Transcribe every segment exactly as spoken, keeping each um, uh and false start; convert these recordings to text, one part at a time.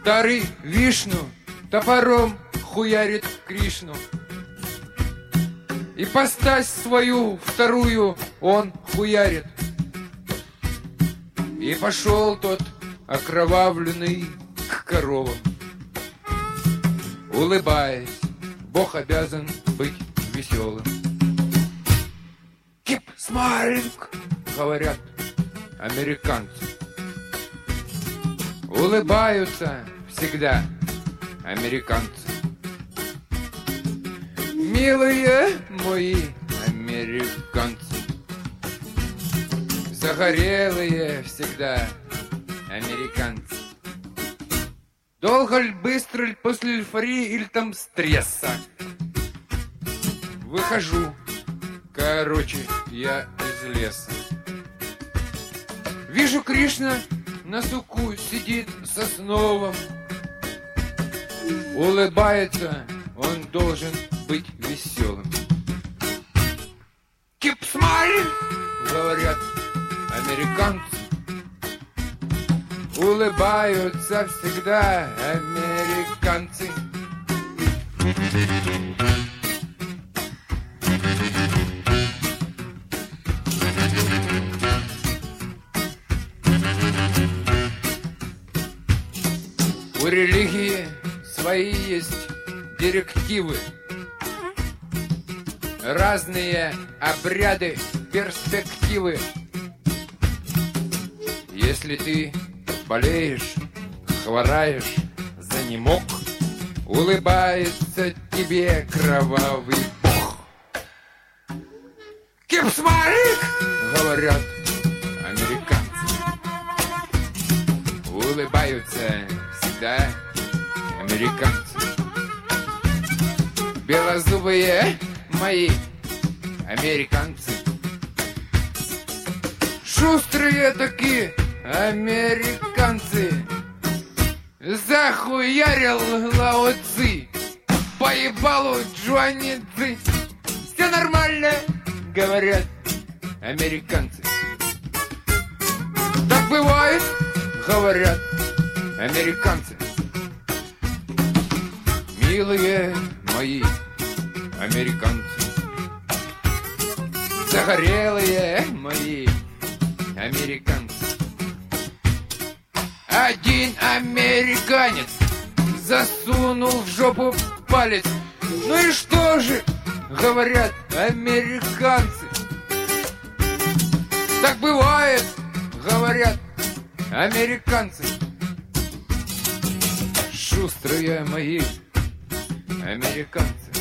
Старый Вишну топором хуярит Кришну. И постась свою вторую он хуярит. И пошел тот окровавленный к коровам. Улыбаясь, Бог обязан быть веселым. Keep smiling, говорят американцы. Улыбаются всегда американцы. Милые мои американцы, загорелые всегда американцы. Долго ль, быстро ль, после эйфории или там стресса? Выхожу, короче, я из леса. Вижу, Кришна на суку сидит сосновом. Улыбается, он должен быть веселым. Keep smiling, говорят американцы. Улыбаются всегда американцы. У религии свои есть директивы, разные обряды, перспективы. Если ты болеешь, хвораешь, занемог, улыбается тебе кровавый бог. Keep smiling, говорят американцы. Улыбаются всегда американцы. Белозубые мои американцы. Шустрые такие американцы. Захуярил Лао Цзи, поебалу Джуани Цзи. Все нормально, говорят американцы. Так бывает, говорят американцы. Милые мои американцы, загорелые мои американцы. Один американец засунул в жопу палец. Ну и что же, говорят американцы. Так бывает, говорят американцы. Шустрые мои американцы.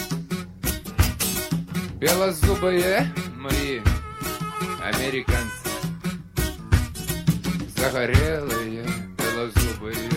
Белозубые мои американцы. Загорелые белозубые